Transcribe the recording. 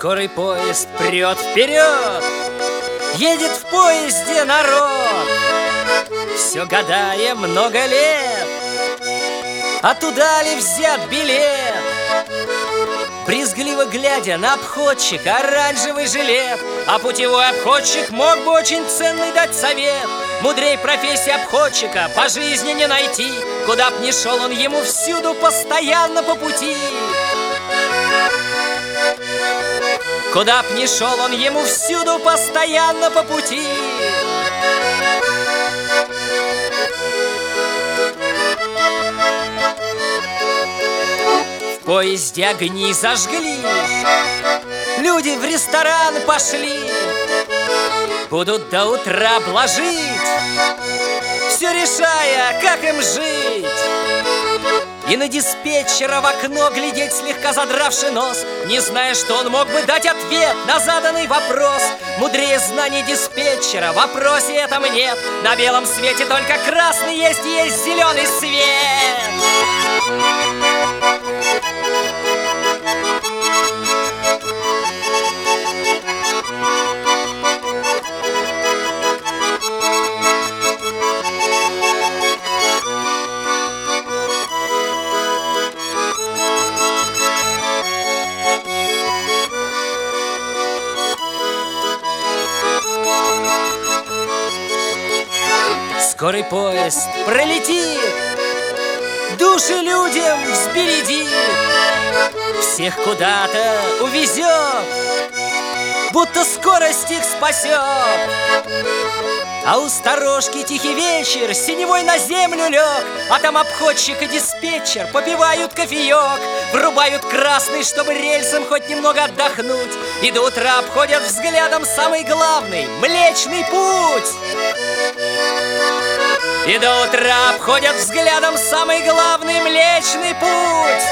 Скорый поезд прет вперед, едет в поезде народ, все гадая много лет, а туда ли взят билет? Брезгливо глядя на обходчика оранжевый жилет, а путевой обходчик мог бы очень ценный дать совет. Мудрей профессии обходчика по жизни не найти, куда б ни шел он, ему всюду постоянно по пути. Куда б ни шел он, ему всюду постоянно по пути. В поезде огни зажгли, люди в ресторан пошли, будут до утра блажить, все решая, как им жить. И на диспетчера в окно глядеть, слегка задравши нос, не зная, что он мог бы дать ответ на заданный вопрос. Мудрее знаний диспетчера в вопросе этом нет. На белом свете только красный есть, есть зеленый свет. Скорый поезд пролетит, души людям взбередит, всех куда-то увезет, будто скорость их спасет. А у сторожки тихий вечер, синевой на землю лег, а там обходчик и диспетчер попивают кофеек, врубают красный, чтобы рельсам хоть немного отдохнуть, и до утра обходят взглядом самый главный — Млечный Путь. И до утра обходят взглядом самый главный — Млечный Путь.